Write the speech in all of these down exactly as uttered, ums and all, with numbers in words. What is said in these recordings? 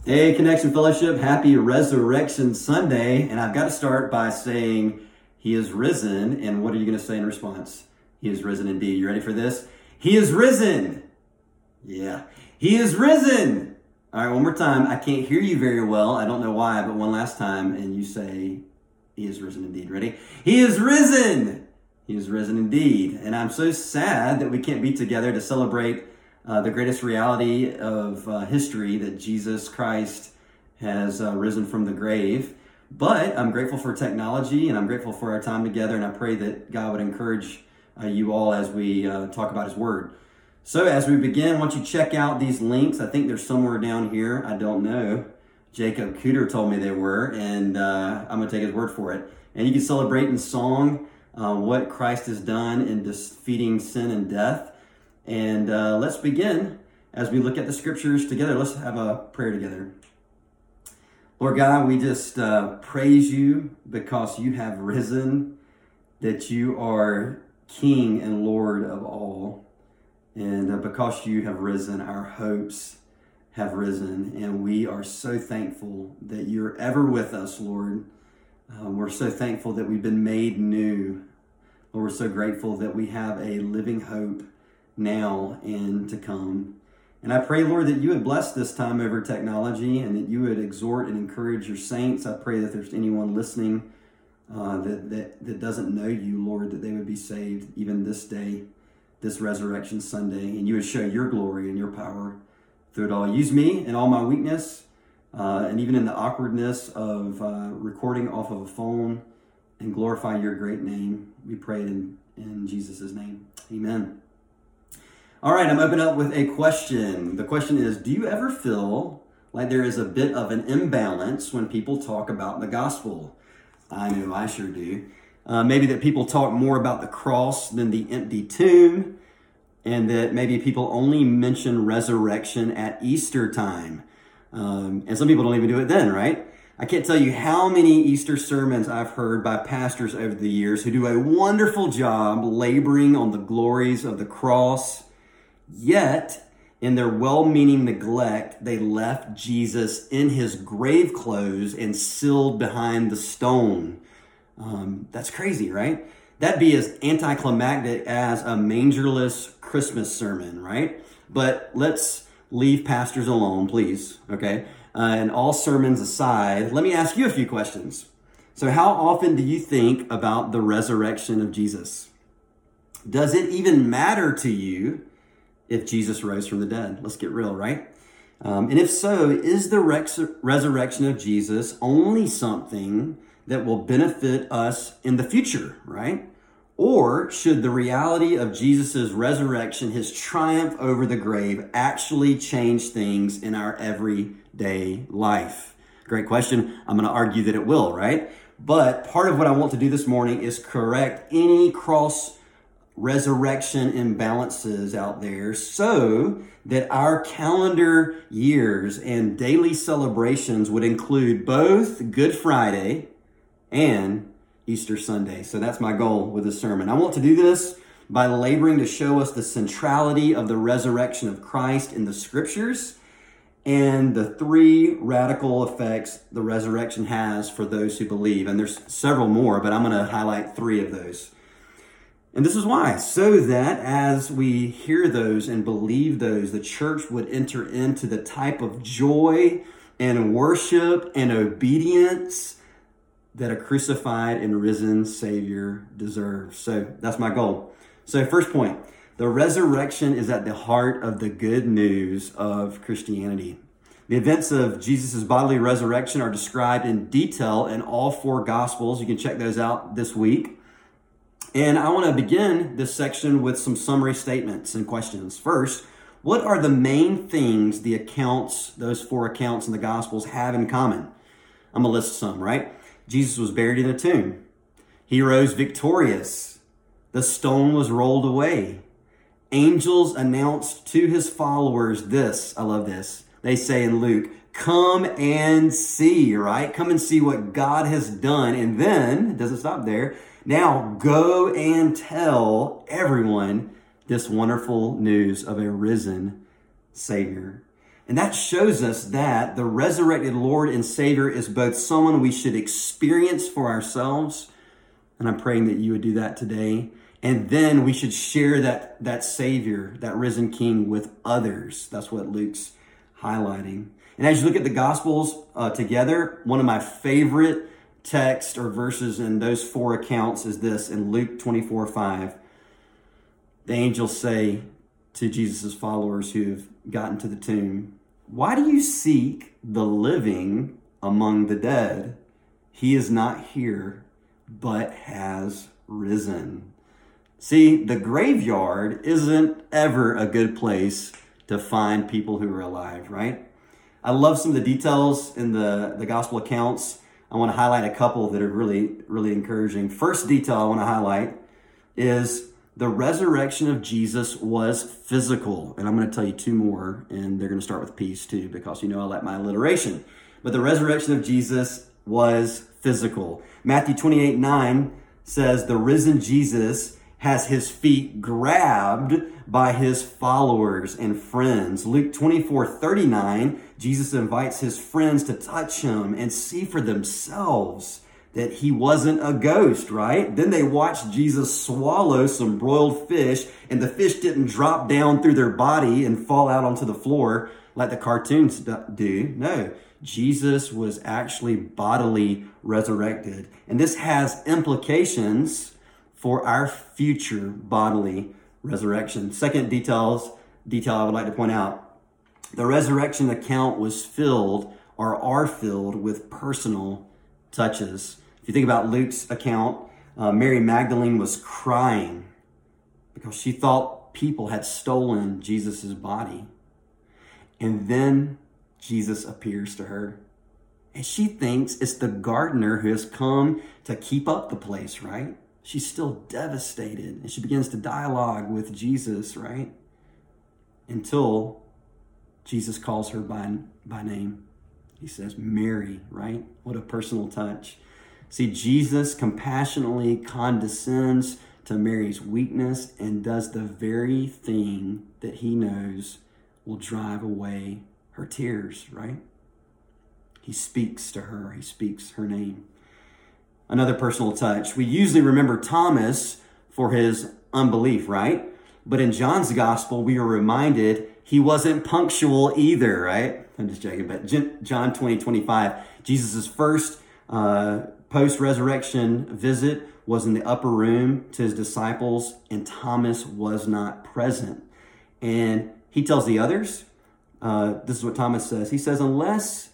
Hey, Connection Fellowship, happy Resurrection Sunday. And I've got to start by saying, He is risen. And what are you going to say in response? He is risen indeed. You ready for this? He is risen. Yeah, He is risen. All right, one more time. I can't hear you very well. I don't know why, but one last time. And you say, He is risen indeed. Ready? He is risen. He is risen indeed. And I'm so sad that we can't be together to celebrate Uh, the greatest reality of uh, history, that Jesus Christ has uh, risen from the grave. But I'm grateful for technology, and I'm grateful for our time together, and I pray that God would encourage uh, you all as we uh, talk about His Word. So as we begin, why don't you check out these links? I think they're somewhere down here. I don't know. Jacob Cooter told me they were, and uh, I'm going to take his word for it. And you can celebrate in song uh, what Christ has done in defeating sin and death. And uh, let's begin as we look at the scriptures together. Let's have a prayer together. Lord God, we just uh, praise you because you have risen, that you are King and Lord of all. And uh, because you have risen, our hopes have risen. And we are so thankful that you're ever with us, Lord. Uh, we're so thankful that we've been made new. Lord, we're so grateful that we have a living hope now and to come. And I pray, Lord, that you would bless this time over technology, and that you would exhort and encourage your saints. I pray that there's anyone listening uh, that, that, that doesn't know you, Lord, that they would be saved even this day, this Resurrection Sunday, and you would show your glory and your power through it all. Use me in all my weakness, uh, and even in the awkwardness of uh, recording off of a phone, and glorify your great name. We pray it in, in Jesus' name. Amen. All right, I'm opening up with a question. The question is, do you ever feel like there is a bit of an imbalance when people talk about the gospel? I know I sure do. Uh, maybe that people talk more about the cross than the empty tomb, and that maybe people only mention resurrection at Easter time. Um, and some people don't even do it then, right? I can't tell you how many Easter sermons I've heard by pastors over the years who do a wonderful job laboring on the glories of the cross. Yet, in their well-meaning neglect, they left Jesus in his grave clothes and sealed behind the stone. Um, that's crazy, right? That'd be as anticlimactic as a mangerless Christmas sermon, right? But let's leave pastors alone, please, okay? Uh, and all sermons aside, let me ask you a few questions. So how often do you think about the resurrection of Jesus? Does it even matter to you if Jesus rose from the dead? Let's get real, right? Um, and if so, is the rex- resurrection of Jesus only something that will benefit us in the future, right? Or should the reality of Jesus' resurrection, his triumph over the grave, actually change things in our everyday life? Great question. I'm going to argue that it will, right? But part of what I want to do this morning is correct any cross resurrection imbalances out there so that our calendar years and daily celebrations would include both Good Friday and Easter Sunday. So that's my goal with this sermon. I want to do this by laboring to show us the centrality of the resurrection of Christ in the scriptures and the three radical effects the resurrection has for those who believe. And there's several more, but I'm going to highlight three of those. And this is why, so that as we hear those and believe those, the church would enter into the type of joy and worship and obedience that a crucified and risen Savior deserves. So that's my goal. So first point, the resurrection is at the heart of the good news of Christianity. The events of Jesus' bodily resurrection are described in detail in all four Gospels. You can check those out this week. And I want to begin this section with some summary statements and questions. First, what are the main things the accounts, those four accounts in the Gospels have in common? I'm going to list some, right? Jesus was buried in a tomb. He rose victorious. The stone was rolled away. Angels announced to his followers this. I love this. They say in Luke, come and see, right? Come and see what God has done. And then, it doesn't stop there. Now go and tell everyone this wonderful news of a risen Savior. And that shows us that the resurrected Lord and Savior is both someone we should experience for ourselves, and I'm praying that you would do that today. And then we should share that, that Savior, that risen King, with others. That's what Luke's highlighting. And as you look at the Gospels uh, together, one of my favorite texts or verses in those four accounts is this in Luke twenty-four five. The angels say to Jesus' followers who have gotten to the tomb, "Why do you seek the living among the dead? He is not here, but has risen." See, the graveyard isn't ever a good place to find people who are alive, right? I love some of the details in the, the gospel accounts. I want to highlight a couple that are really, really encouraging. First detail I want to highlight is the resurrection of Jesus was physical. And I'm going to tell you two more, and they're going to start with peace too, because you know I like my alliteration. But the resurrection of Jesus was physical. Matthew twenty-eight nine says the risen Jesus has his feet grabbed by his followers and friends. Luke twenty-four thirty-nine, Jesus invites his friends to touch him and see for themselves that he wasn't a ghost, right? Then they watched Jesus swallow some broiled fish, and the fish didn't drop down through their body and fall out onto the floor like the cartoons do. No, Jesus was actually bodily resurrected. And this has implications for our future bodily resurrection. Second details, detail I would like to point out. The resurrection account was filled or are filled with personal touches. If you think about Luke's account, uh, Mary Magdalene was crying because she thought people had stolen Jesus' body. And then Jesus appears to her. And she thinks it's the gardener who has come to keep up the place, right? She's still devastated. And she begins to dialogue with Jesus, right? Until Jesus calls her by, by name. He says, Mary, right? What a personal touch. See, Jesus compassionately condescends to Mary's weakness and does the very thing that he knows will drive away her tears, right? He speaks to her. He speaks her name. Another personal touch. We usually remember Thomas for his unbelief, right? But in John's gospel, we are reminded he wasn't punctual either, right? I'm just joking, but John twenty twenty-five, Jesus' first uh, post-resurrection visit was in the upper room to his disciples, and Thomas was not present. And he tells the others, uh, this is what Thomas says. He says, unless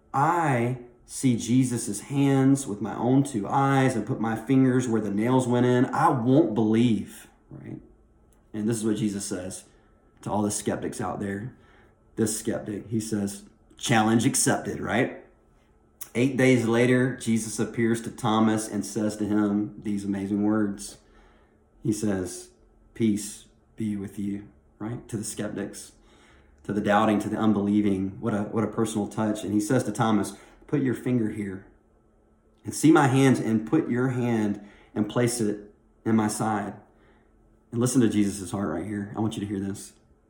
I see Jesus' hands with my own two eyes and put my fingers where the nails went in, I won't believe, right? And this is what Jesus says to all the skeptics out there. This skeptic, he says, challenge accepted, right? Eight days later, Jesus appears to Thomas and says to him these amazing words. He says, peace be with you, right? To the skeptics, to the doubting, to the unbelieving. What a, what a personal touch. And he says to Thomas, put your finger here and see my hands, and put your hand and place it in my side. And listen to Jesus' heart right here. I want you to hear this.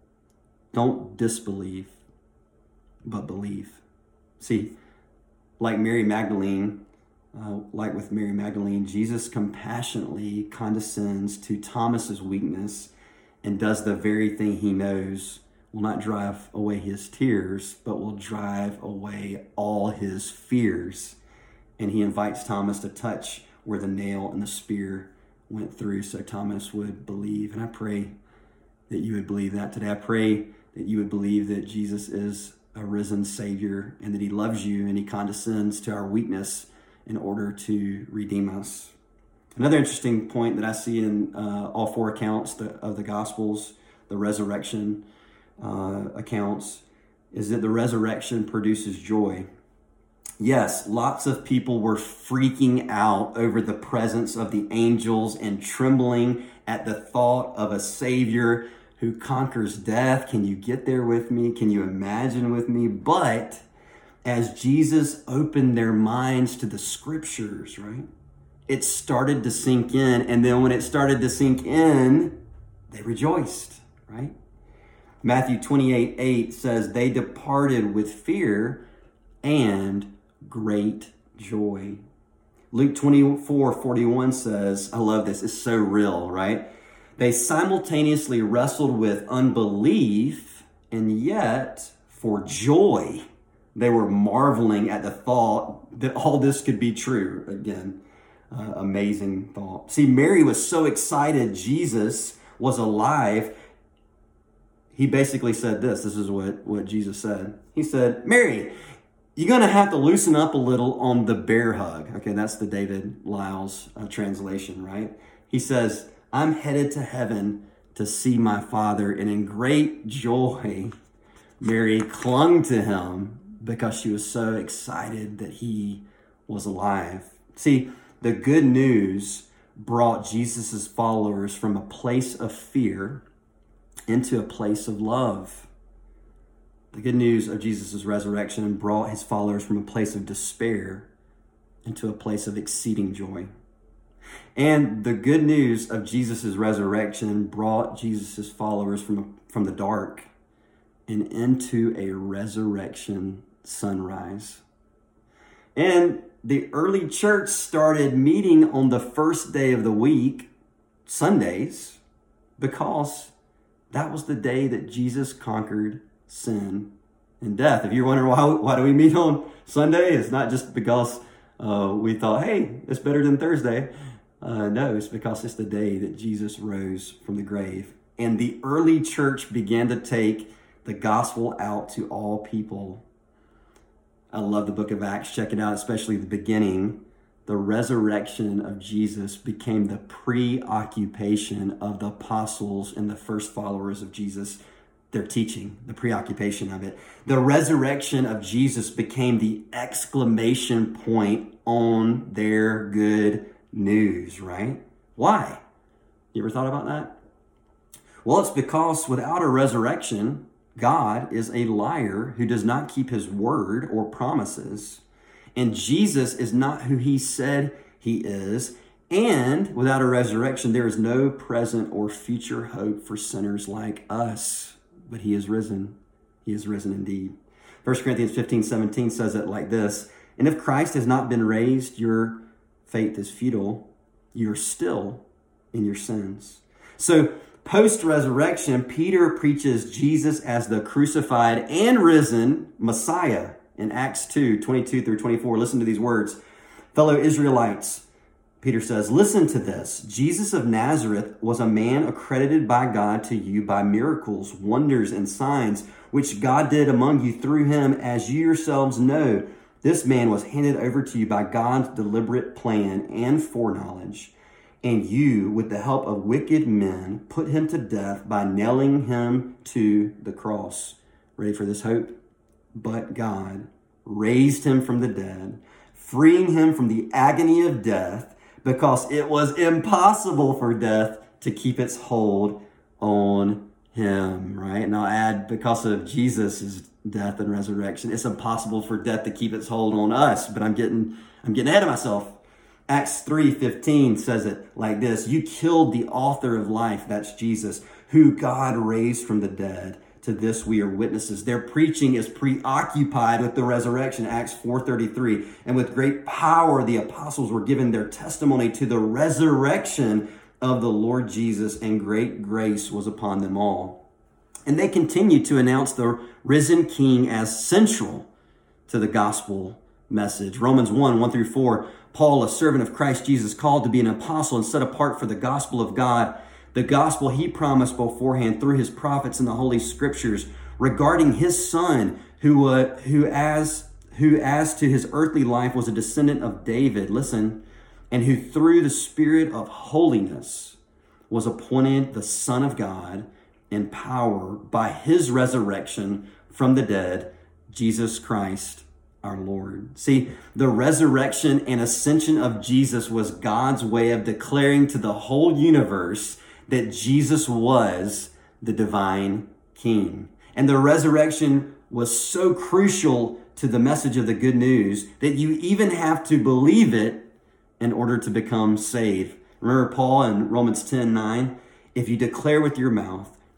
Don't disbelieve, but believe. See, like Mary Magdalene, uh, like with Mary Magdalene, Jesus compassionately condescends to Thomas's weakness and does the very thing he knows will not drive away his tears, but will drive away all his fears. And he invites Thomas to touch where the nail and the spear went through so Thomas would believe. And I pray that you would believe that today. I pray that you would believe that Jesus is a risen Savior and that he loves you and he condescends to our weakness in order to redeem us. Another interesting point that I see in uh, all four accounts the, of the Gospels, the resurrection uh, accounts, is that the resurrection produces joy. Yes, lots of people were freaking out over the presence of the angels and trembling at the thought of a Savior who conquers death. Can you get there with me? Can you imagine with me? But as Jesus opened their minds to the scriptures, right, it started to sink in. And then when it started to sink in, they rejoiced, right? Matthew twenty-eight eight says, they departed with fear and great joy. Luke twenty-four forty-one says, I love this, it's so real, right? They simultaneously wrestled with unbelief, and yet for joy, they were marveling at the thought that all this could be true. Again, uh, amazing thought. See, Mary was so excited Jesus was alive. He basically said this. This is what, what Jesus said. He said, Mary, you're going to have to loosen up a little on the bear hug. Okay, that's the David Lyles uh, translation, right? He says, I'm headed to heaven to see my Father, and in great joy, Mary clung to him because she was so excited that he was alive. See, the good news brought Jesus' followers from a place of fear into a place of love. The good news of Jesus' resurrection brought his followers from a place of despair into a place of exceeding joy. And the good news of Jesus' resurrection brought Jesus' followers from, from the dark and into a resurrection sunrise. And the early church started meeting on the first day of the week, Sundays, because that was the day that Jesus conquered sin and death. If you're wondering why, why do we meet on Sunday, it's not just because uh, we thought, hey, it's better than Thursday. Uh, no, it's because it's the day that Jesus rose from the grave. And the early church began to take the gospel out to all people. I love the book of Acts. Check it out, especially the beginning. The resurrection of Jesus became the preoccupation of the apostles and the first followers of Jesus. Their teaching, the preoccupation of it. The resurrection of Jesus became the exclamation point on their good news, right? Why? You ever thought about that? Well, it's because without a resurrection, God is a liar who does not keep his word or promises. And Jesus is not who he said he is. And without a resurrection, there is no present or future hope for sinners like us. But he is risen. He is risen indeed. First Corinthians fifteen seventeen says it like this. And if Christ has not been raised, your faith is futile. You're still in your sins. So post-resurrection, Peter preaches Jesus as the crucified and risen Messiah in Acts two, twenty-two through twenty-four. Listen to these words. Fellow Israelites, Peter says, listen to this. Jesus of Nazareth was a man accredited by God to you by miracles, wonders, and signs, which God did among you through him, as you yourselves know. This man was handed over to you by God's deliberate plan and foreknowledge. And you, with the help of wicked men, put him to death by nailing him to the cross. Ready for this hope? But God raised him from the dead, freeing him from the agony of death, because it was impossible for death to keep its hold on him, right? And I'll add, because of Jesus' death and resurrection, it's impossible for death to keep its hold on us. But I'm getting, I'm getting ahead of myself. Acts three fifteen says it like this. You killed the author of life, that's Jesus, who God raised from the dead. To this we are witnesses. Their preaching is preoccupied with the resurrection, Acts four thirty-three. And with great power, the apostles were given their testimony to the resurrection of the Lord Jesus, and great grace was upon them all. And they continued to announce the risen King as central to the gospel message. Romans one, one through four, Paul, a servant of Christ Jesus, called to be an apostle and set apart for the gospel of God, the gospel he promised beforehand through his prophets in the Holy Scriptures regarding his son, who uh, who as who as to his earthly life was a descendant of David, listen, and who through the Spirit of holiness was appointed the Son of God in power by his resurrection from the dead, Jesus Christ our Lord. See, the resurrection and ascension of Jesus was God's way of declaring to the whole universe that Jesus was the divine King. And the resurrection was so crucial to the message of the good news that you even have to believe it in order to become saved. Remember Paul in Romans ten nine? If you declare with your mouth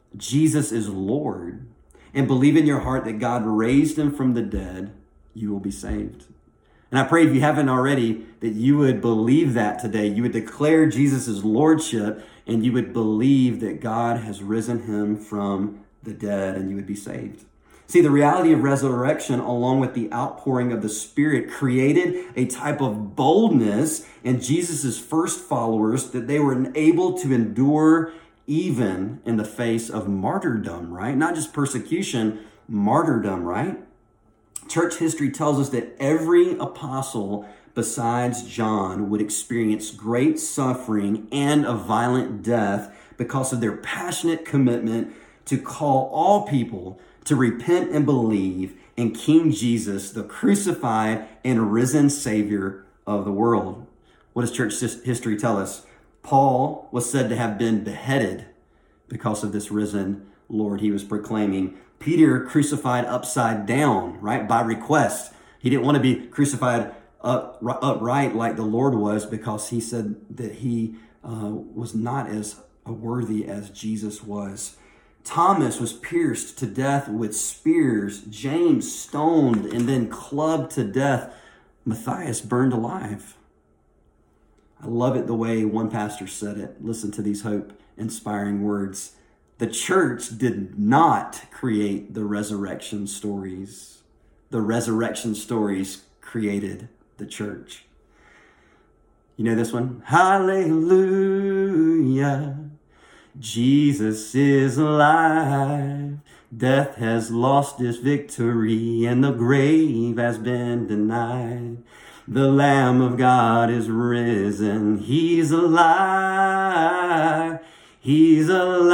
Jesus is Lord, and believe in your heart that God raised him from the dead, you will be saved. And I pray if you haven't already, that you would believe that today. You would declare Jesus' lordship, and you would believe that God has risen him from the dead, and you would be saved. See, the reality of resurrection, along with the outpouring of the Spirit, created a type of boldness in Jesus' first followers that they were able to endure even in the face of martyrdom, right? Not just persecution, martyrdom, right? Church history tells us that every apostle besides John would experience great suffering and a violent death because of their passionate commitment to call all people to repent and believe in King Jesus, the crucified and risen Savior of the world. What does church history tell us? Paul was said to have been beheaded because of this risen Lord he was proclaiming. Peter crucified upside down, right, by request. He didn't want to be crucified up, upright like the Lord was, because he said that he uh, was not as worthy as Jesus was. Thomas was pierced to death with spears, James stoned and then clubbed to death, Matthias burned alive. I love it the way one pastor said it. Listen to these hope-inspiring words. The church did not create the resurrection stories. The resurrection stories created the church. You know this one? Hallelujah. Jesus is alive. Death has lost its victory and the grave has been denied. The Lamb of God is risen. He's alive. He's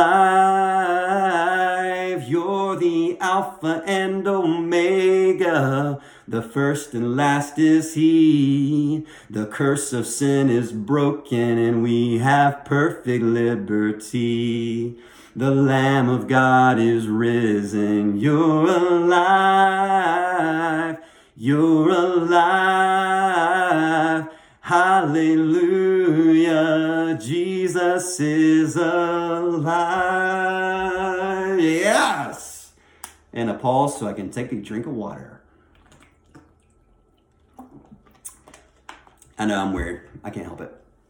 alive. You're the Alpha and Omega. The first and last is he. The curse of sin is broken and we have perfect liberty. The Lamb of God is risen. You're alive. You're alive. Hallelujah. Jesus is alive. Yes. And a pause so I can take a drink of water. I know I'm weird. I can't help it.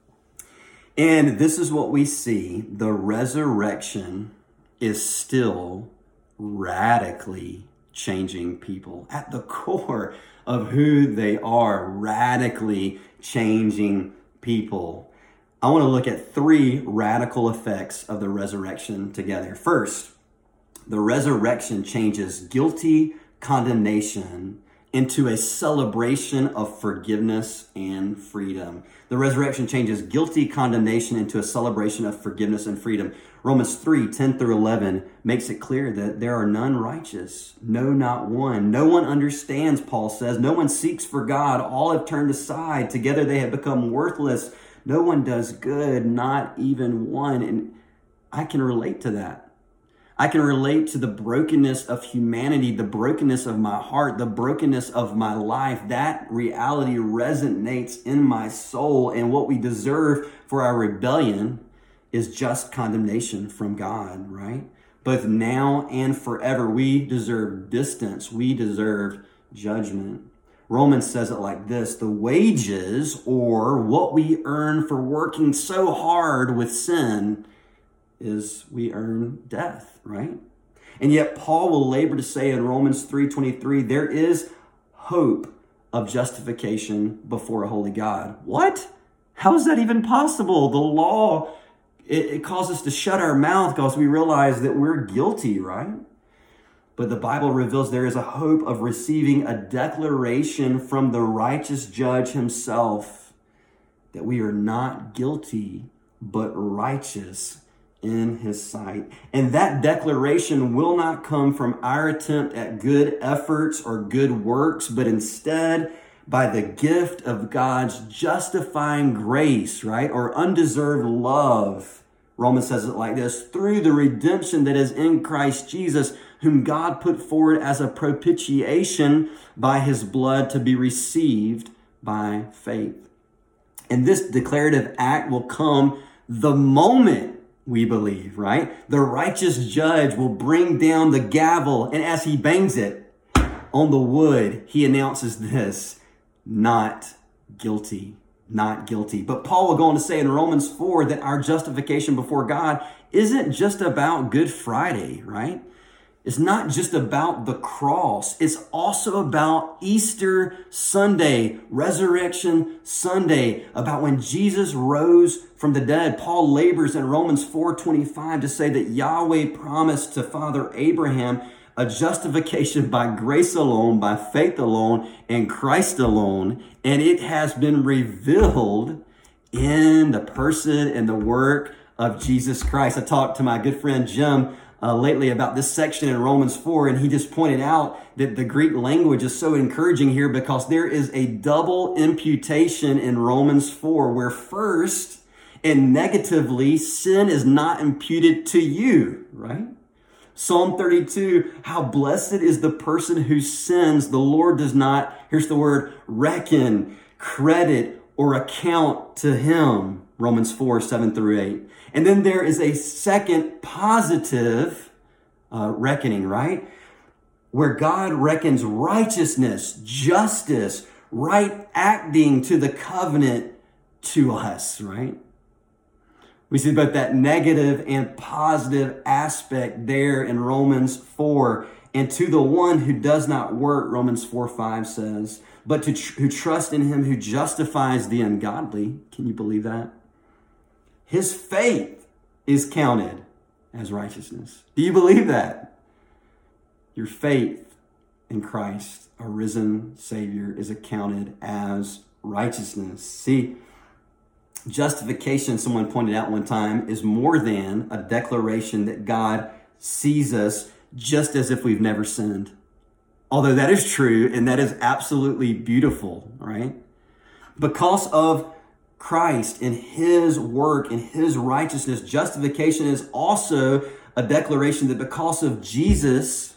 And this is what we see. The resurrection is still radically changing people at the core of who they are, radically changing people. I want to look at three radical effects of the resurrection together. First, the resurrection changes guilty condemnation into a celebration of forgiveness and freedom. The resurrection changes guilty condemnation into a celebration of forgiveness and freedom. Romans three, ten through eleven makes it clear that there are none righteous, no, not one. No one understands, Paul says. No one seeks for God. All have turned aside. Together they have become worthless. No one does good, not even one. And I can relate to that. I can relate to the brokenness of humanity, the brokenness of my heart, the brokenness of my life. That reality resonates in my soul. And what we deserve for our rebellion is just condemnation from God, right? Both now and forever, we deserve distance. We deserve judgment. Romans says it like this: the wages, or what we earn for working so hard with sin, is we earn death, right? And yet Paul will labor to say in Romans three twenty-three, there is hope of justification before a holy God. What? How is that even possible? The law, it, it causes us to shut our mouth because we realize that we're guilty, right? But the Bible reveals there is a hope of receiving a declaration from the righteous judge himself that we are not guilty, but righteous in his sight. And that declaration will not come from our attempt at good efforts or good works, but instead by the gift of God's justifying grace, right? Or undeserved love. Romans says it like this: through the redemption that is in Christ Jesus, whom God put forward as a propitiation by his blood to be received by faith. And this declarative act will come the moment we believe, right? The righteous judge will bring down the gavel, and as he bangs it on the wood, he announces this: not guilty, not guilty. But Paul will go on to say in Romans four that our justification before God isn't just about Good Friday, right? It's not just about the cross. It's also about Easter Sunday, Resurrection Sunday, about when Jesus rose from the dead. Paul labors in Romans four twenty-five to say that Yahweh promised to Father Abraham a justification by grace alone, by faith alone, and Christ alone. And it has been revealed in the person and the work of Jesus Christ. I talked to my good friend Jim Uh, lately about this section in Romans four, and he just pointed out that the Greek language is so encouraging here because there is a double imputation in Romans four, where first and negatively sin is not imputed to you, right? Psalm thirty-two, how blessed is the person who sins the Lord does not, here's the word, reckon, credit, or account to him. Romans four, seven through eight. And then there is a second positive uh, reckoning, right? Where God reckons righteousness, justice, right acting to the covenant to us, right? We see both that negative and positive aspect there in Romans four. And to the one who does not work, Romans four, five says, but to tr- who trusts in him who justifies the ungodly. Can you believe that? His faith is counted as righteousness. Do you believe that? Your faith in Christ, our risen Savior, is accounted as righteousness. See, justification, someone pointed out one time, is more than a declaration that God sees us just as if we've never sinned. Although that is true, and that is absolutely beautiful, right? Because of Christ and his work and his righteousness, justification is also a declaration that because of Jesus,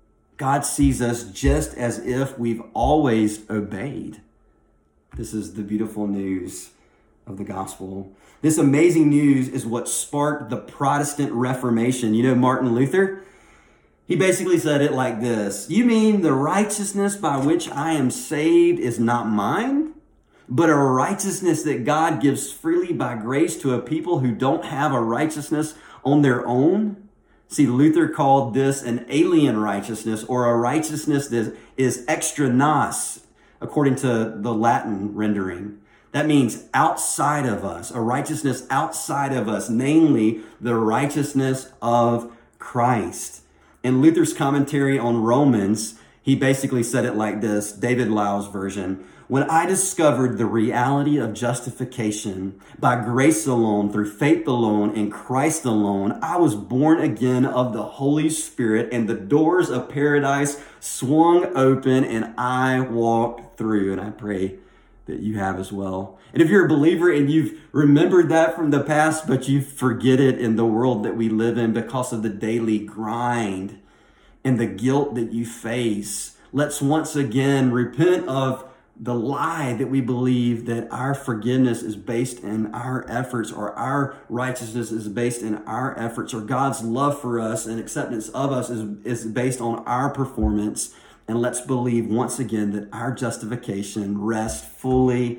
God sees us just as if we've always obeyed. This is the beautiful news of the gospel. This amazing news is what sparked the Protestant Reformation. You know Martin Luther? He basically said it like this: you mean the righteousness by which I am saved is not mine, but a righteousness that God gives freely by grace to a people who don't have a righteousness on their own? See, Luther called this an alien righteousness, or a righteousness that is extra nos, according to the Latin rendering. That means outside of us, a righteousness outside of us, namely the righteousness of Christ. In Luther's commentary on Romans, he basically said it like this, David Lau's version: when I discovered the reality of justification by grace alone, through faith alone, in Christ alone, I was born again of the Holy Spirit, and the doors of paradise swung open, and I walked through. And I pray that you have as well. And if you're a believer and you've remembered that from the past, but you forget it in the world that we live in because of the daily grind and the guilt that you face, let's once again repent of the lie that we believe that our forgiveness is based in our efforts, or our righteousness is based in our efforts, or God's love for us and acceptance of us is, is based on our performance. And let's believe once again that our justification rests fully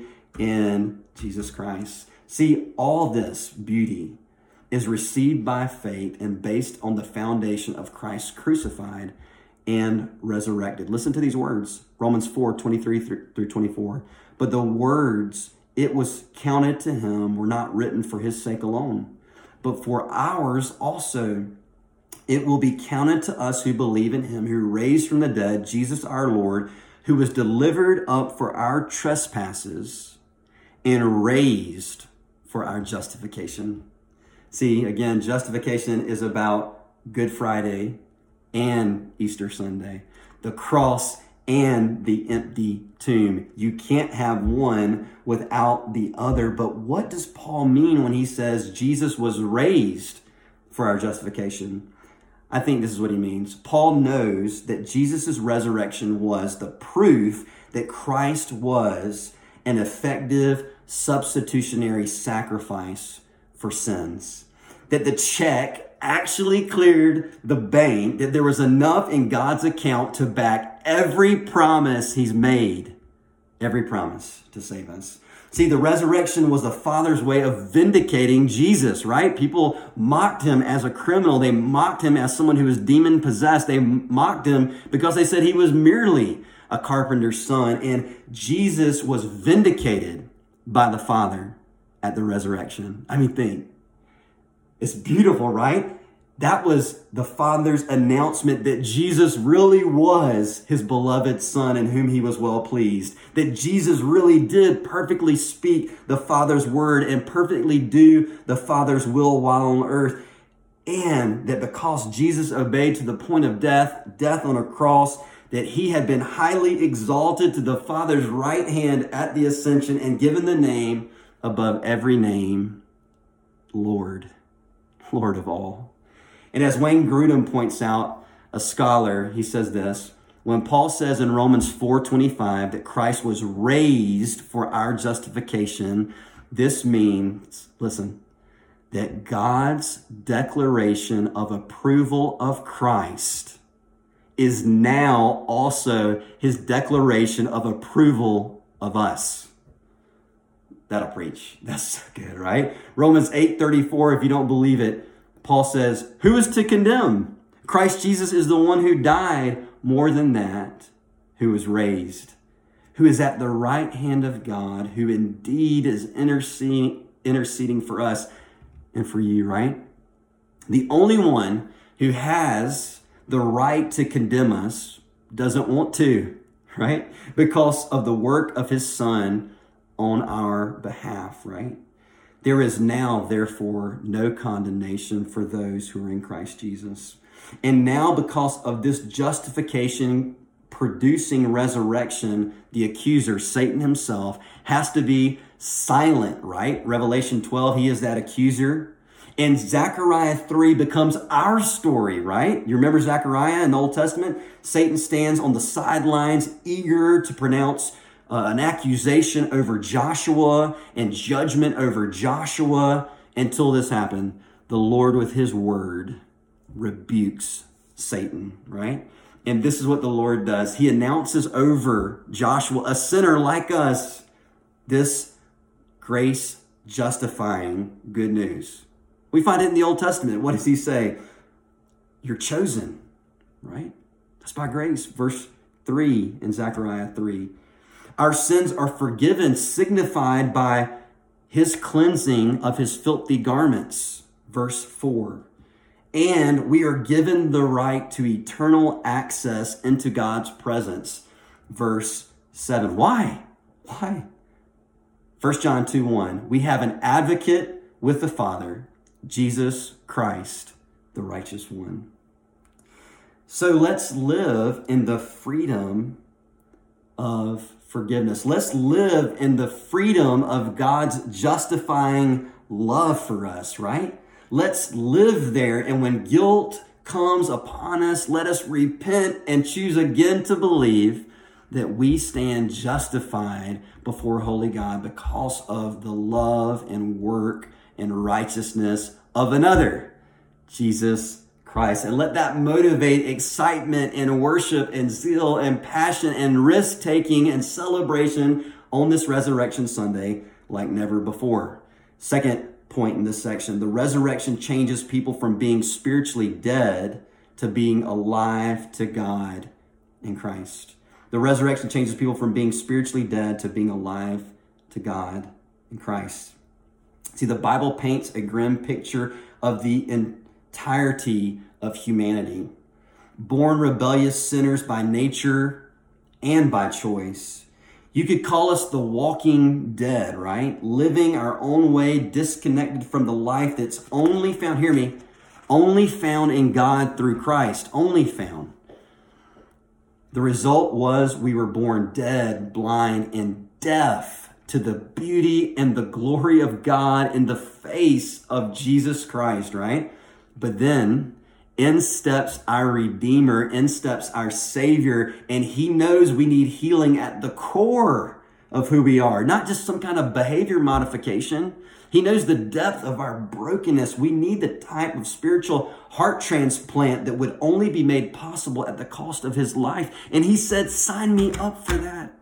in Jesus Christ. See, all this beauty is received by faith and based on the foundation of Christ crucified and resurrected. Listen to these words, Romans four, twenty-three through twenty-four. But the words, it was counted to him, were not written for his sake alone, but for ours also. It will be counted to us who believe in him who raised from the dead Jesus our Lord, who was delivered up for our trespasses and raised for our justification. See, again, justification is about Good Friday and Easter Sunday, the cross and the empty tomb. You can't have one without the other. But what does Paul mean when he says Jesus was raised for our justification? I think this is what he means. Paul knows that Jesus' resurrection was the proof that Christ was an effective substitutionary sacrifice for sins. that the check actually cleared the bank, that there was enough in God's account to back every promise he's made, every promise to save us. See, the resurrection was the Father's way of vindicating Jesus, right? People mocked him as a criminal. They mocked him as someone who was demon possessed. They mocked him because they said he was merely a carpenter's son. And Jesus was vindicated by the Father at the resurrection. I mean, think. It's beautiful, right? That was the Father's announcement that Jesus really was his beloved Son in whom he was well pleased. That Jesus really did perfectly speak the Father's word and perfectly do the Father's will while on earth. And that because Jesus obeyed to the point of death, death on a cross, that he had been highly exalted to the Father's right hand at the ascension and given the name above every name, Lord, Lord of all. And as Wayne Grudem points out, a scholar, he says this, when Paul says in Romans four twenty-five that Christ was raised for our justification, this means, listen, that God's declaration of approval of Christ is now also his declaration of approval of us. That'll preach. That's so good, right? Romans eight thirty-four, if you don't believe it, Paul says, who is to condemn? Christ Jesus is the one who died, more than that, who was raised, who is at the right hand of God, who indeed is interceding, interceding for us and for you, right? The only one who has the right to condemn us doesn't want to, right? Because of the work of his Son on our behalf, right? There is now, therefore, no condemnation for those who are in Christ Jesus. And now, because of this justification producing resurrection, the accuser, Satan himself, has to be silent, right? Revelation twelve, he is that accuser. And Zechariah three becomes our story, right? You remember Zechariah in the Old Testament? Satan stands on the sidelines, eager to pronounce uh, an accusation over Joshua and judgment over Joshua. Until this happened, the Lord with his word rebukes Satan, right? And this is what the Lord does. He announces over Joshua, a sinner like us, this grace justifying good news. We find it in the Old Testament. What does he say? You're chosen, right? That's by grace. Verse three in Zechariah three. Our sins are forgiven, signified by his cleansing of his filthy garments. Verse four. And we are given the right to eternal access into God's presence. Verse seven. Why? Why? First John two one. We have an advocate with the Father, Jesus Christ, the righteous one. So let's live in the freedom of forgiveness. Let's live in the freedom of God's justifying love for us, right? Let's live there. And when guilt comes upon us, let us repent and choose again to believe that we stand justified before holy God because of the love and work and righteousness of another, Jesus Christ. And let that motivate excitement and worship and zeal and passion and risk-taking and celebration on this Resurrection Sunday like never before. Second point in this section, the resurrection changes people from being spiritually dead to being alive to God in Christ. The resurrection changes people from being spiritually dead to being alive to God in Christ. See, the Bible paints a grim picture of the entirety of humanity. Born rebellious sinners by nature and by choice. You could call us the walking dead, right? Living our own way, disconnected from the life that's only found, hear me, only found in God through Christ, only found. The result was we were born dead, blind, and deaf to the beauty and the glory of God in the face of Jesus Christ, right? But then in steps our Redeemer, in steps our Savior, and he knows we need healing at the core of who we are, not just some kind of behavior modification. He knows the depth of our brokenness. We need the type of spiritual heart transplant that would only be made possible at the cost of his life. And he said, sign me up for that.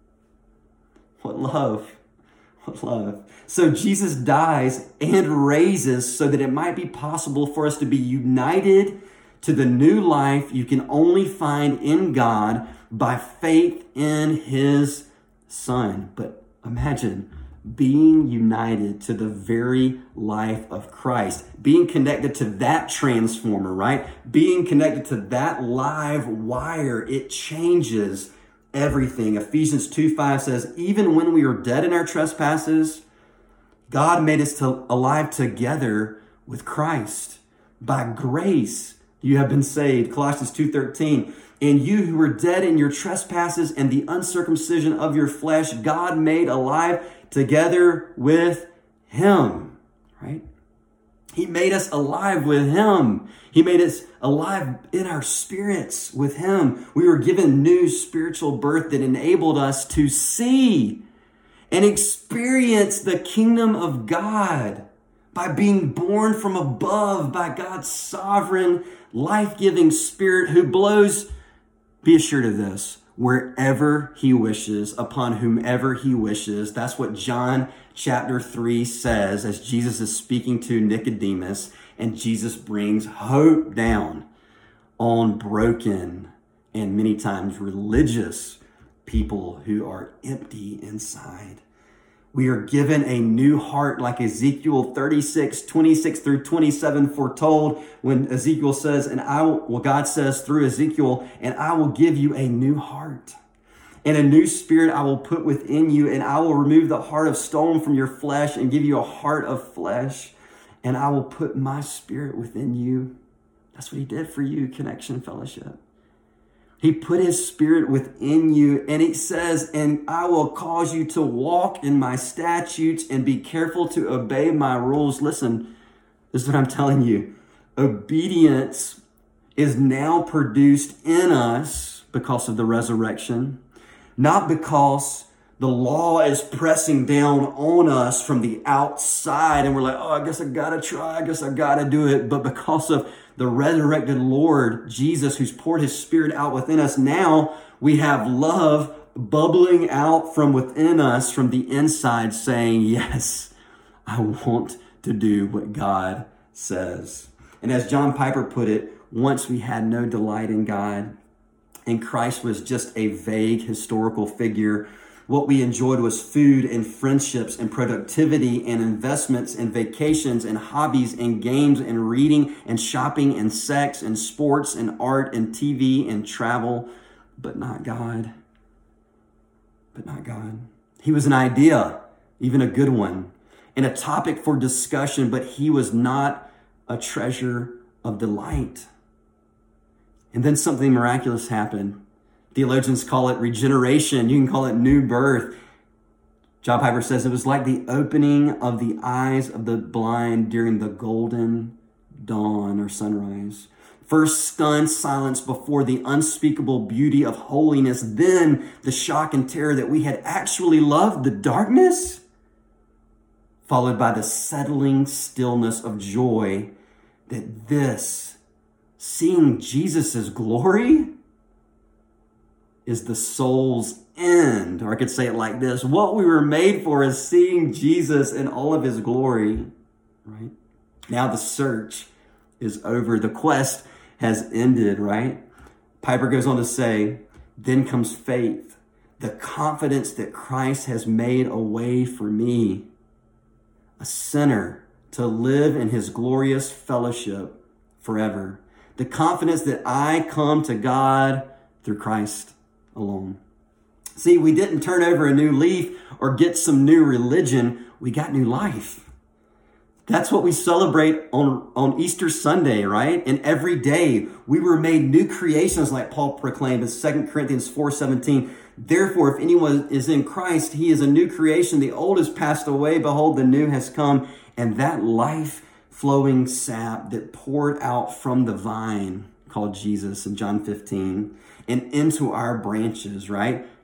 What love. What love. So Jesus dies and raises so that it might be possible for us to be united to the new life you can only find in God by faith in his Son. But imagine being united to the very life of Christ, being connected to that transformer, right? Being connected to that live wire, it changes everything. Ephesians two five says, even when we were dead in our trespasses, God made us to, alive together with Christ. By grace, you have been saved. Colossians two thirteen. And you who were dead in your trespasses and the uncircumcision of your flesh, God made alive together with him, right? He made us alive with him. He made us alive in our spirits with him. We were given new spiritual birth that enabled us to see and experience the kingdom of God by being born from above by God's sovereign, life-giving Spirit who blows, be assured of this, wherever he wishes, upon whomever he wishes. That's what John chapter three says as Jesus is speaking to Nicodemus, and Jesus brings hope down on broken and many times religious people who are empty inside. We are given a new heart, like Ezekiel thirty-six, twenty-six through twenty-seven foretold, when Ezekiel says, and I will, well, God says through Ezekiel, and I will give you a new heart. And a new spirit I will put within you, and I will remove the heart of stone from your flesh and give you a heart of flesh. And I will put my spirit within you. That's what he did for you, Connection Fellowship. He put his spirit within you, and it says, and I will cause you to walk in my statutes and be careful to obey my rules. Listen, this is what I'm telling you. Obedience is now produced in us because of the resurrection, not because the law is pressing down on us from the outside and we're like, oh, I guess I gotta try, I guess I gotta do it, but because of the resurrected Lord Jesus, who's poured his spirit out within us. Now we have love bubbling out from within us, from the inside, saying, yes, I want to do what God says. And as John Piper put it, once we had no delight in God, and Christ was just a vague historical figure. What we enjoyed was food and friendships and productivity and investments and vacations and hobbies and games and reading and shopping and sex and sports and art and T V and travel, but not God. But not God. He was an idea, even a good one, and a topic for discussion, but he was not a treasure of delight. And then something miraculous happened. Theologians call it regeneration. You can call it new birth. John Piper says it was like the opening of the eyes of the blind during the golden dawn or sunrise. First stunned silence before the unspeakable beauty of holiness. Then the shock and terror that we had actually loved the darkness, followed by the settling stillness of joy that this, seeing Jesus' glory, is the soul's end. Or I could say it like this: what we were made for is seeing Jesus in all of his glory, right? Now the search is over. The quest has ended, right? Piper goes on to say, then comes faith, the confidence that Christ has made a way for me, a sinner, to live in his glorious fellowship forever. The confidence that I come to God through Christ alone. See, we didn't turn over a new leaf or get some new religion. We got new life. That's what we celebrate on, on Easter Sunday, right? And every day we were made new creations, like Paul proclaimed in Second Corinthians four seventeen. Therefore, if anyone is in Christ, he is a new creation. The old has passed away. Behold, the new has come. And that life-flowing sap that poured out from the vine called Jesus in John fifteen and into our branches, right?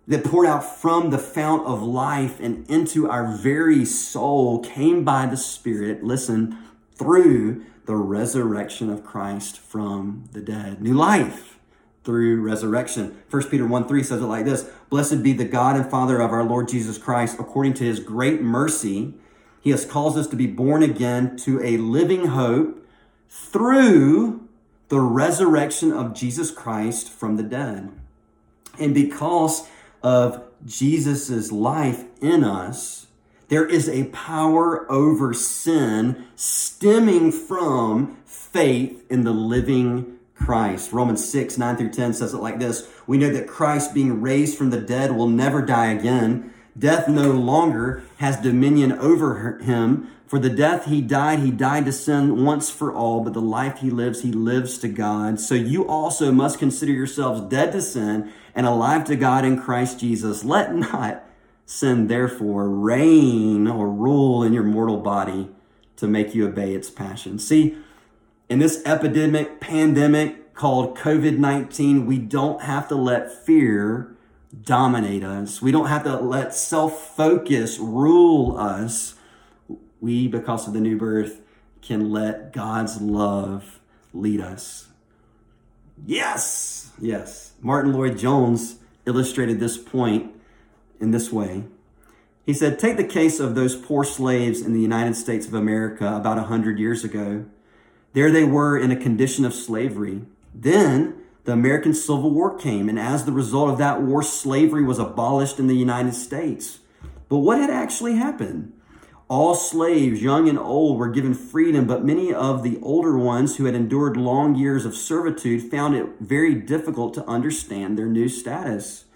that poured out from the fount of life and into our very soul came by the Spirit, listen, through the resurrection of Christ from the dead. New life through resurrection. First Peter one three says it like this: "Blessed be the God and Father of our Lord Jesus Christ. According to his great mercy, he has caused us to be born again to a living hope through the resurrection of Jesus Christ from the dead." And because of Jesus's life in us, there is a power over sin stemming from faith in the living Christ. Romans six, nine through ten says it like this: "We know that Christ, being raised from the dead, will never die again. Death no longer has dominion over him. For the death he died, he died to sin once for all, but the life he lives, he lives to God. So you also must consider yourselves dead to sin and alive to God in Christ Jesus. Let not sin, therefore, reign or rule in your mortal body to make you obey its passions." See, in this epidemic, pandemic called covid nineteen, we don't have to let fear dominate us. We don't have to let self-focus rule us. We, because of the new birth, can let God's love lead us. Yes, yes. Martin Lloyd-Jones illustrated this point in this way. He said, "Take the case of those poor slaves in the United States of America about a hundred years ago. There they were in a condition of slavery. Then the American Civil War came, and as the result of that war, slavery was abolished in the United States. But what had actually happened? All slaves, young and old, were given freedom, but many of the older ones who had endured long years of servitude found it very difficult to understand their new status.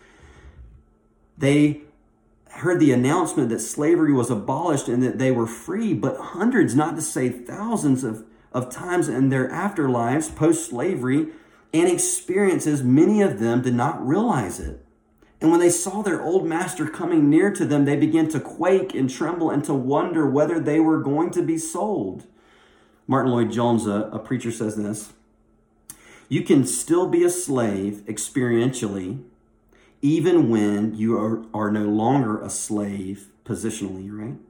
They heard the announcement that slavery was abolished and that they were free, but hundreds, not to say thousands of, of times in their afterlives, post-slavery, and experiences, many of them did not realize it. And when they saw their old master coming near to them, they began to quake and tremble and to wonder whether they were going to be sold." Martin Lloyd-Jones, a, a preacher, says this: "You can still be a slave experientially, even when you are, are no longer a slave positionally, right?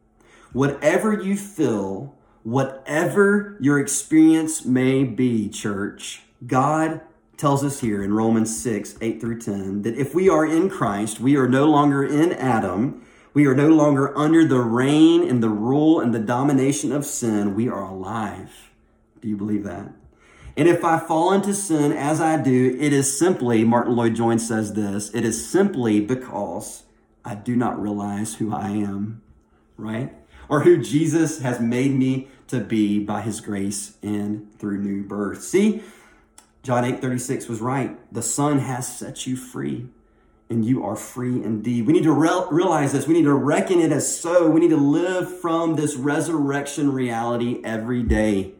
Whatever you feel, whatever your experience may be, church, God tells us here in Romans six, eight through ten, that if we are in Christ, we are no longer in Adam. We are no longer under the reign and the rule and the domination of sin. We are alive. Do you believe that? And if I fall into sin as I do, it is simply, Martin Lloyd-Jones says this, it is simply because I do not realize who I am, right? Or who Jesus has made me to be by his grace and through new birth. See, John eight thirty-six was right. The Son has set you free, and you are free indeed. We need to re- realize this. We need to reckon it as so. We need to live from this resurrection reality every day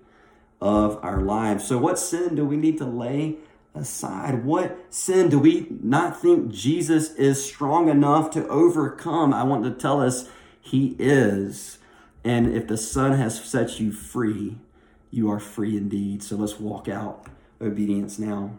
of our lives. So what sin do we need to lay aside? What sin do we not think Jesus is strong enough to overcome? I want to tell us he is. And if the Son has set you free, you are free indeed. So let's walk out obedience now.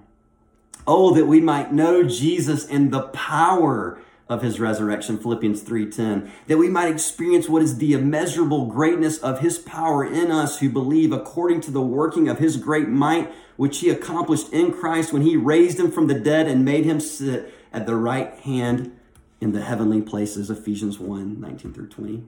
Oh, that we might know Jesus and the power of his resurrection, Philippians three ten, that we might experience what is the immeasurable greatness of his power in us who believe, according to the working of his great might, which he accomplished in Christ when he raised him from the dead and made him sit at the right hand in the heavenly places, Ephesians one, nineteen through twenty.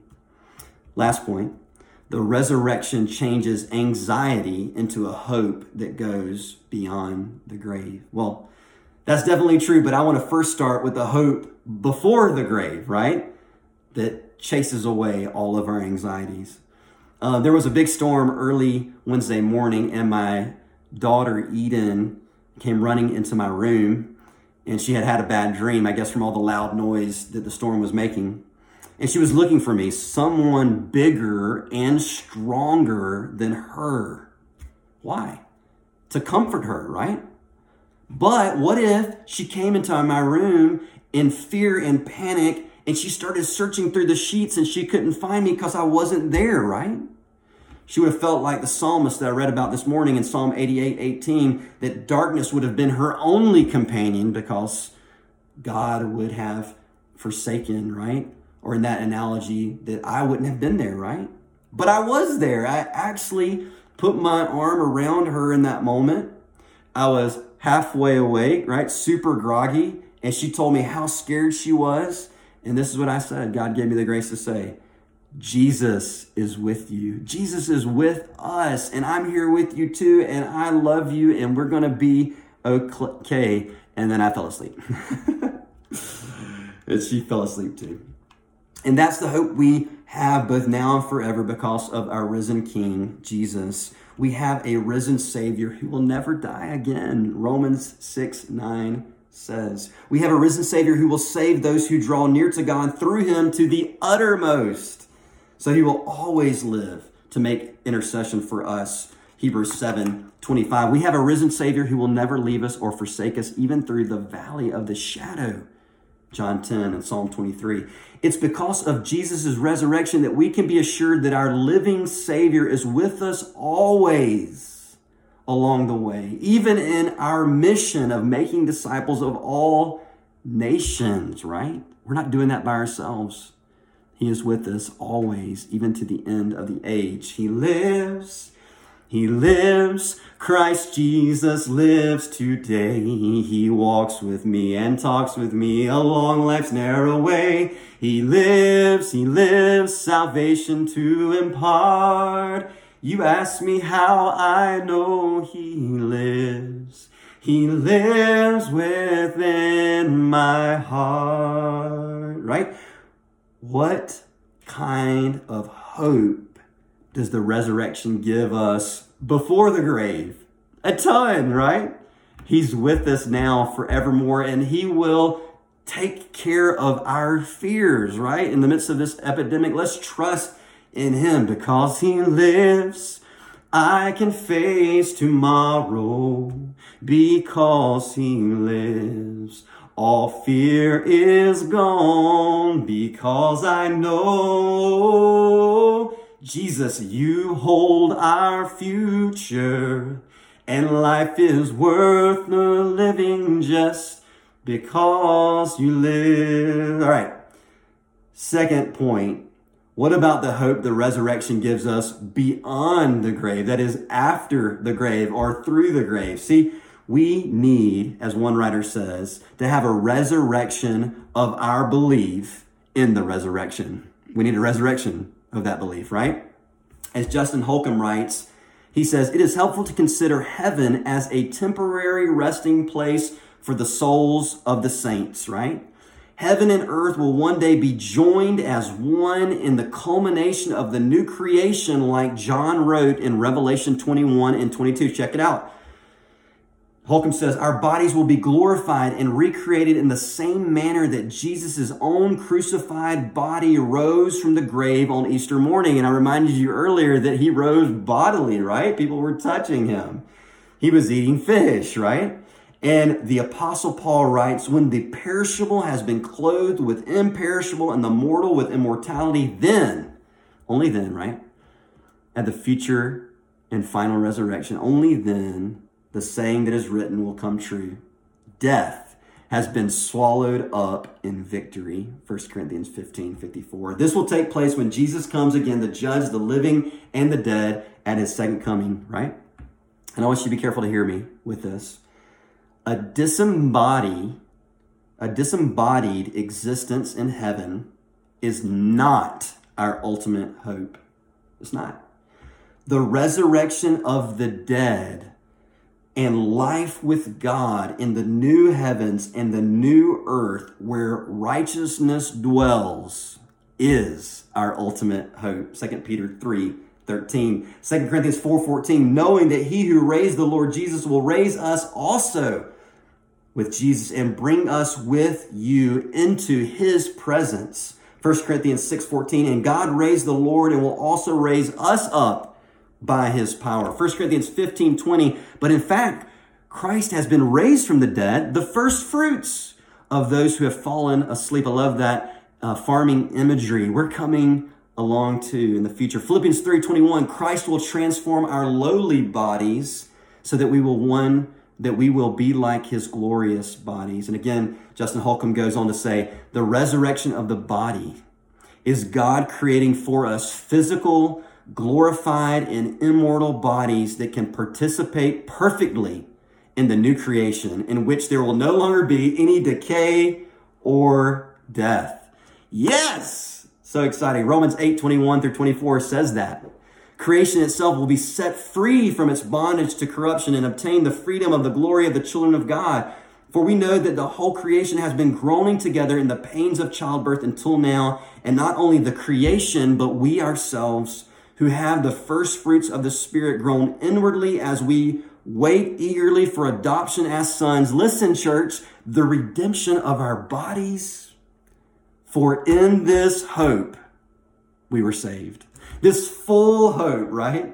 Last point. The resurrection changes anxiety into a hope that goes beyond the grave. Well, that's definitely true, but I want to first start with the hope before the grave, right? That chases away all of our anxieties. Uh, there was a big storm early Wednesday morning, and my daughter Eden came running into my room, and she had had a bad dream, I guess from all the loud noise that the storm was making. And she was looking for me, someone bigger and stronger than her. Why? To comfort her, right? But what if she came into my room in fear and panic and she started searching through the sheets and she couldn't find me because I wasn't there, right? She would have felt like the psalmist that I read about this morning in Psalm eighty-eight eighteen, that darkness would have been her only companion because God would have forsaken, right? Or in that analogy, that I wouldn't have been there, right? But I was there. I actually put my arm around her in that moment. I was halfway awake, right? Super groggy. And she told me how scared she was. And this is what I said. God gave me the grace to say, Jesus is with you. Jesus is with us. And I'm here with you too. And I love you. And we're going to be okay. And then I fell asleep. And she fell asleep too. And that's the hope we have both now and forever because of our risen King, Jesus. We have a risen Savior who will never die again. Romans six nine says. We have a risen Savior who will save those who draw near to God through him to the uttermost. So he will always live to make intercession for us. Hebrews seven twenty-five. We have a risen Savior who will never leave us or forsake us, even through the valley of the shadow. John ten and Psalm twenty-three. It's because of Jesus' resurrection that we can be assured that our living Savior is with us always along the way, even in our mission of making disciples of all nations, right? We're not doing that by ourselves. He is with us always, even to the end of the age. He lives. He lives. Christ Jesus lives today. He walks with me and talks with me along life's narrow way. He lives. He lives. Salvation to impart. You ask me how I know he lives. He lives within my heart. Right? What kind of hope does the resurrection give us before the grave? A ton, right? He's with us now forevermore, and he will take care of our fears, right? In the midst of this epidemic, let's trust in him because he lives. I can face tomorrow because he lives. All fear is gone because I know, Jesus, you hold our future, and life is worth the living just because you live. All right. Second point. What about the hope the resurrection gives us beyond the grave? That is, after the grave or through the grave. See, we need, as one writer says, to have a resurrection of our belief in the resurrection. We need a resurrection of that belief, right? As Justin Holcomb writes, he says, it is helpful to consider heaven as a temporary resting place for the souls of the saints, right? Heaven and earth will one day be joined as one in the culmination of the new creation, like John wrote in Revelation twenty-one and twenty-two. Check it out. Holcomb says, our bodies will be glorified and recreated in the same manner that Jesus' own crucified body rose from the grave on Easter morning. And I reminded you earlier that he rose bodily, right? People were touching him. He was eating fish, right? And the Apostle Paul writes, when the perishable has been clothed with imperishable and the mortal with immortality, then, only then, right? At the future and final resurrection, only then, the saying that is written will come true. Death has been swallowed up in victory. First Corinthians fifteen fifty-four. This will take place when Jesus comes again to judge the living and the dead at his second coming, right? And I want you to be careful to hear me with this. A disembodied, a disembodied existence in heaven is not our ultimate hope. It's not. The resurrection of the dead and life with God in the new heavens and the new earth where righteousness dwells is our ultimate hope. Second Peter three thirteen. Second Corinthians four fourteen. Knowing that he who raised the Lord Jesus will raise us also with Jesus and bring us with you into his presence. First Corinthians six fourteen. And God raised the Lord and will also raise us up by his power. First Corinthians fifteen twenty. But in fact, Christ has been raised from the dead, the first fruits of those who have fallen asleep. I love that uh, farming imagery. We're coming along too in the future. Philippians three twenty-one. Christ will transform our lowly bodies so that we will one that we will be like his glorious bodies. And again, Justin Holcomb goes on to say, the resurrection of the body is God creating for us physical, glorified, and immortal bodies that can participate perfectly in the new creation, in which there will no longer be any decay or death. Yes! So exciting. Romans eight, twenty-one through twenty-four says that. Creation itself will be set free from its bondage to corruption and obtain the freedom of the glory of the children of God. For we know that the whole creation has been groaning together in the pains of childbirth until now, and not only the creation, but we ourselves, who have the first fruits of the Spirit, groan inwardly as we wait eagerly for adoption as sons. Listen, church, the redemption of our bodies. For in this hope we were saved. This full hope, right?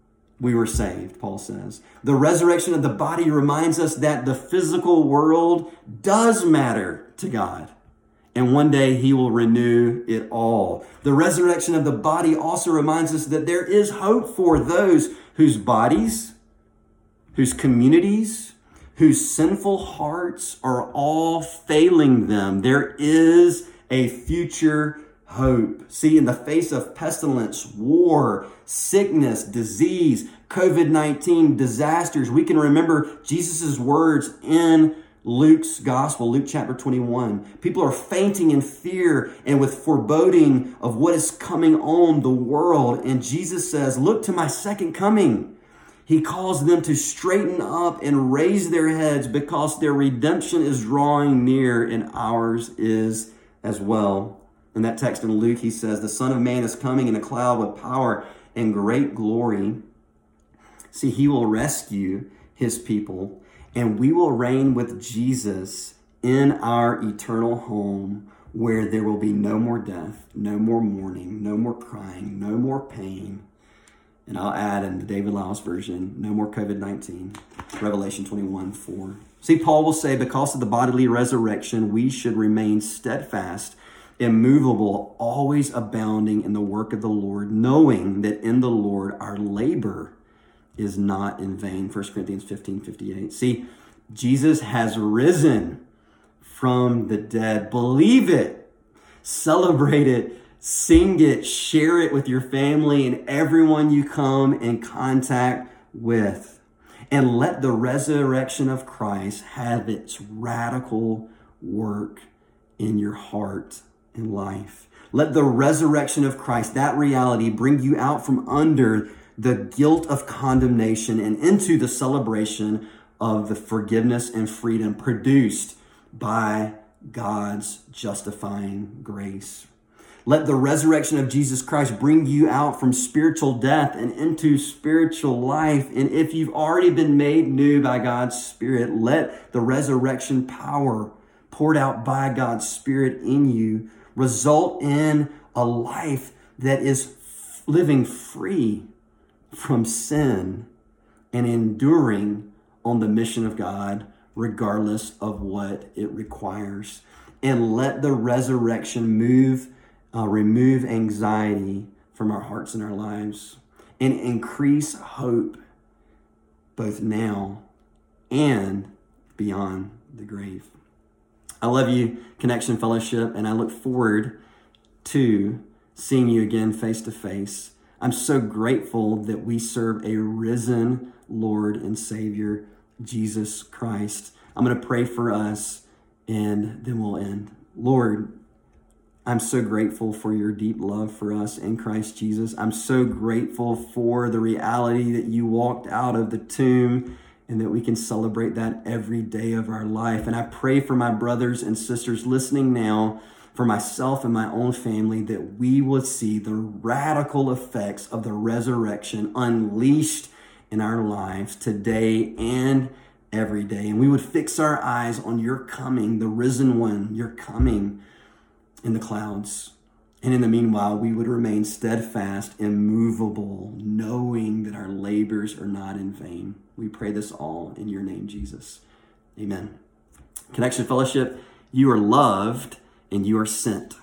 We were saved, Paul says. The resurrection of the body reminds us that the physical world does matter to God. And one day he will renew it all. The resurrection of the body also reminds us that there is hope for those whose bodies, whose communities, whose sinful hearts are all failing them. There is a future hope. See, in the face of pestilence, war, sickness, disease, covid nineteen disasters, we can remember Jesus' words in Luke's gospel, Luke chapter twenty-one. People are fainting in fear and with foreboding of what is coming on the world. And Jesus says, look to my second coming. He calls them to straighten up and raise their heads because their redemption is drawing near and ours is as well. In that text in Luke, he says, the Son of Man is coming in a cloud with power and great glory. See, he will rescue his people, and we will reign with Jesus in our eternal home where there will be no more death, no more mourning, no more crying, no more pain. And I'll add in the David Lyles version, no more covid nineteen, Revelation twenty-one, four. See, Paul will say, because of the bodily resurrection, we should remain steadfast, immovable, always abounding in the work of the Lord, knowing that in the Lord our labor is not in vain. First Corinthians fifteen, fifty-eight. See, Jesus has risen from the dead. Believe it, celebrate it, sing it, share it with your family and everyone you come in contact with. And let the resurrection of Christ have its radical work in your heart and life. Let the resurrection of Christ, that reality, bring you out from under the guilt of condemnation and into the celebration of the forgiveness and freedom produced by God's justifying grace. Let the resurrection of Jesus Christ bring you out from spiritual death and into spiritual life. And if you've already been made new by God's Spirit, let the resurrection power poured out by God's Spirit in you result in a life that is living free from sin and enduring on the mission of God, regardless of what it requires. And let the resurrection move Uh, remove anxiety from our hearts and our lives and increase hope both now and beyond the grave. I love you, Connection Fellowship, and I look forward to seeing you again face to face. I'm so grateful that we serve a risen Lord and Savior, Jesus Christ. I'm going to pray for us and then we'll end. Lord, I'm so grateful for your deep love for us in Christ Jesus. I'm so grateful for the reality that you walked out of the tomb and that we can celebrate that every day of our life. And I pray for my brothers and sisters listening now, for myself and my own family, that we will see the radical effects of the resurrection unleashed in our lives today and every day. And we would fix our eyes on your coming, the risen one, your coming in the clouds. And in the meanwhile, we would remain steadfast, immovable, knowing that our labors are not in vain. We pray this all in your name, Jesus. Amen. Connection Fellowship, you are loved and you are sent.